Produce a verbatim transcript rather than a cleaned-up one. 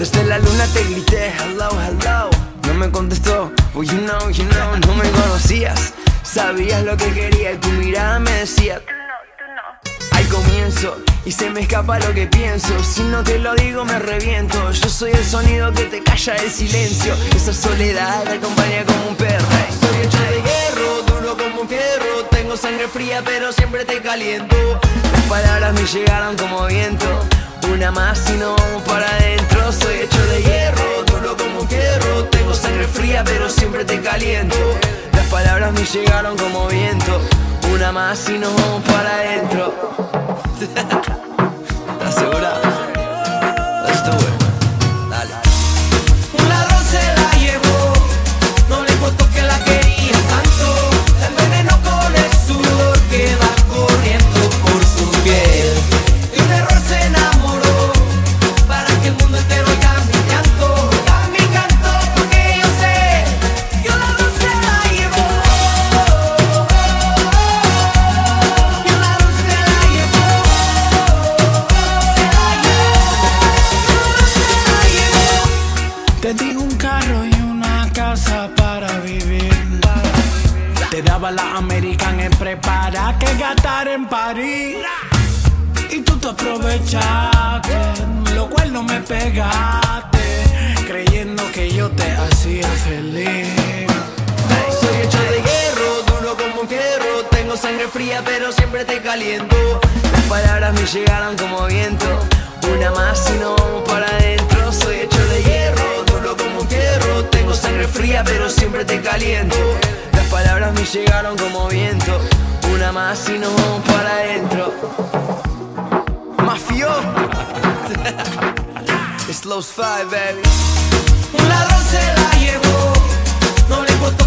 Desde la luna te grité hello, hello. No me contestó, well you know, you know. No me conocías, sabías lo que quería y tu mirada me decía al comienzo, y se me escapa lo que pienso. Si no te lo digo me reviento. Yo soy el sonido que te calla el silencio. Esa soledad te acompaña como un perro. Soy hecho de hierro, duro como un fierro. Tengo sangre fría pero siempre te caliento. Las palabras me llegaron como viento. Una más y no vamos para adentro. Soy hecho de hierro, duro como un fierro. Tengo sangre fría pero siempre te caliento. Las palabras me llegaron como viento. Una más y nos vamos para adentro. ¿Estás segura? Let's do it. Dale. Un ladrón se la llevó, no le importó que la quería tanto. La envenenó con el sudor que va corriendo por su piel. De un error se enamoró, para que el mundo entero oiga mi llanto. Oiga mi canto porque yo sé que un ladrón se la llevó. Y un ladrón se la llevó. Se la llevó. Se la llevó. Te di un carro y una casa para vivir. Te daba la American Express para que gastar en París. Y tú te aprovechaste, lo cual no me pegaste, creyendo que yo te hacía feliz. Soy hecho de hierro, duro como un fierro. Tengo sangre fría pero siempre te caliento. Las palabras me llegaron como viento. Una más y no vamos para adentro. Soy hecho de hierro, duro como un fierro. Tengo sangre fría pero siempre te caliento. Las palabras me llegaron como viento. Una más y nos vamos para adentro. Mafio. It's Los Five, baby. Un ladrón se la llevó, no le importó